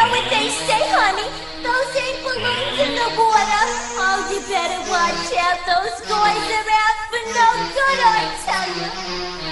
what they say, honey. Those ain't balloons in the water. Oh, you better watch out. Those boys are out for no good, I tell you.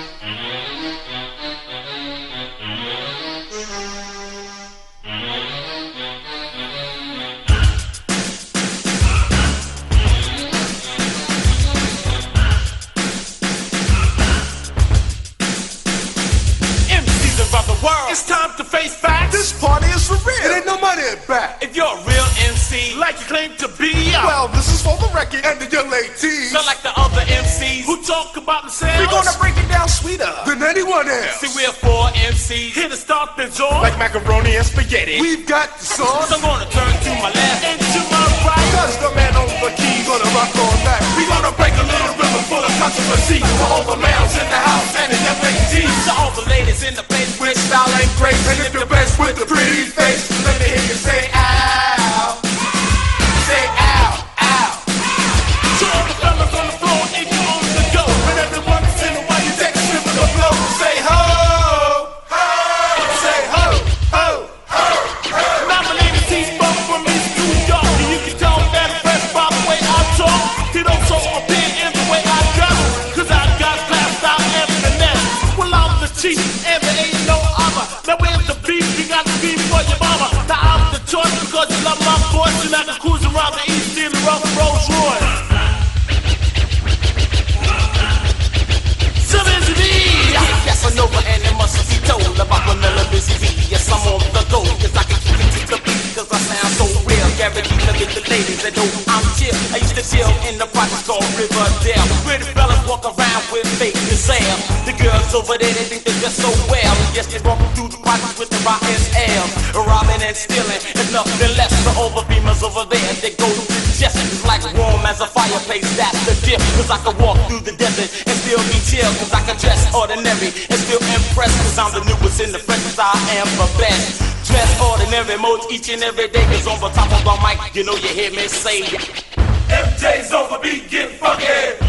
It's time to face facts. This party is for real. It ain't no money in back. If you're a real MC, like you claim to be, well, this is for the record and the young ladies. Not like the other MCs who talk about themselves. We're gonna break it down sweeter than anyone else. See, we're four MCs here to start things off like macaroni and spaghetti. We've got the sauce. So I'm gonna turn to my left and to my right. Cause the man on the keys gonna rock all night. We gonna break a little rhythm full of controversy for all the males in the house and the FATs. To all the ladies in the place with style and grace. And if you're blessed with a pretty face, let me hear you say ow. Say ow, ow. To all the fellas on the floor and you on the go. And everyone's in the while you take a sip of the flow. Say ho, ho. Say ho, ho, ho, ho. Now my name is T-Bone from East New York. And you can tell that impressed by the way I talk. It also appear in the way I dress. Cause I got class, style, and finesse. Well, I'm the chief and there ain't no other. Now where's the beef? You got the beef for your mama. Now I'm the choice because you love my voice. And I can cruise around the East in the rough Rolls Royce. So busy bee. Yes, I know, and it must be told about Vanilla Busy Bee. Yes, I'm on the go, cause I can keep it to the beat, cause I sound so real. Guaranteed to get the ladies that know I'm chill. I used to chill in the projects called Riverdale, where the fellas walk around with fake Sam. The girls over there, they think they're just so well. Yes, they walk through the projects with the rotten L's. Robbing and stealing is nothing less. The over beamers over there, they go to the chest. It's like warm as a fireplace, that's the gift. Cause I can walk through the desert and still be chill. Cause I can dress ordinary and still impress. Cause I'm the newest in the freshest, I am the best. Dress ordinary modes each and every day. Cause on the top of my mic, you know you hear me say MJ's over beat, get funky.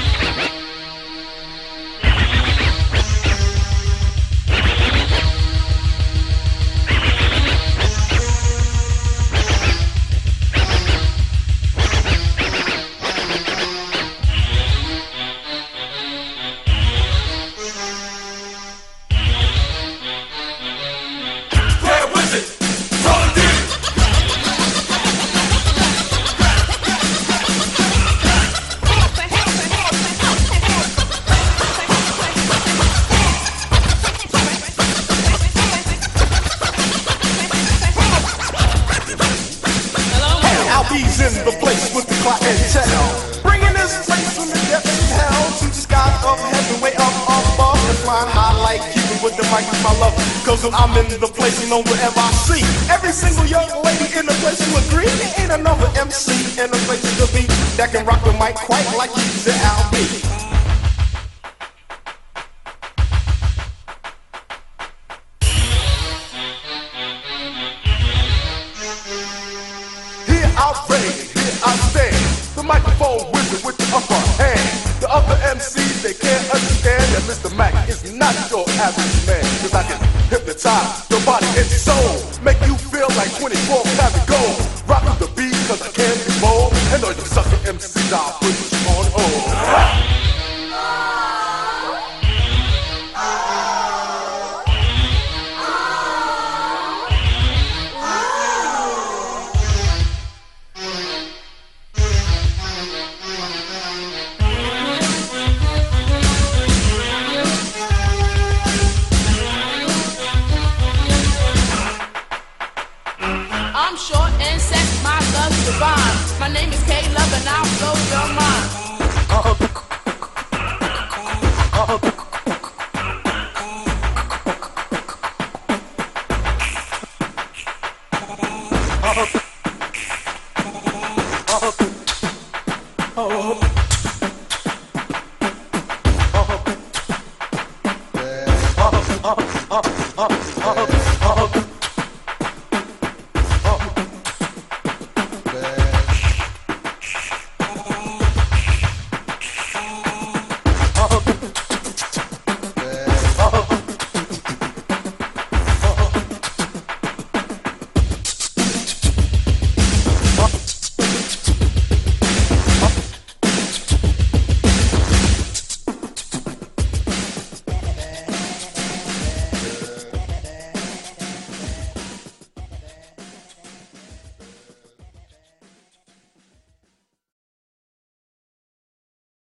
In the place with the clientele, bringing this place from the depths of hell to the sky of heaven, way up above, and flying high like Cuban with the mic is my love. Cause when I'm in the place, you know wherever I see every single young lady in the place will agree. There ain't another MC in the place to be that can rock the mic quite like Easy Al-B. The microphone wizard with the upper hand. The other MCs, they can't understand that Mr. Mac is not your average man. Cause I can hypnotize your body and soul, make you feel like 24 karat gold. Rock with the beat cause I can't be bold. And all you sucker MCs, I'll put you on hold. I'm short and sex, my love's divine. My name is K-Love and I'll blow your mind.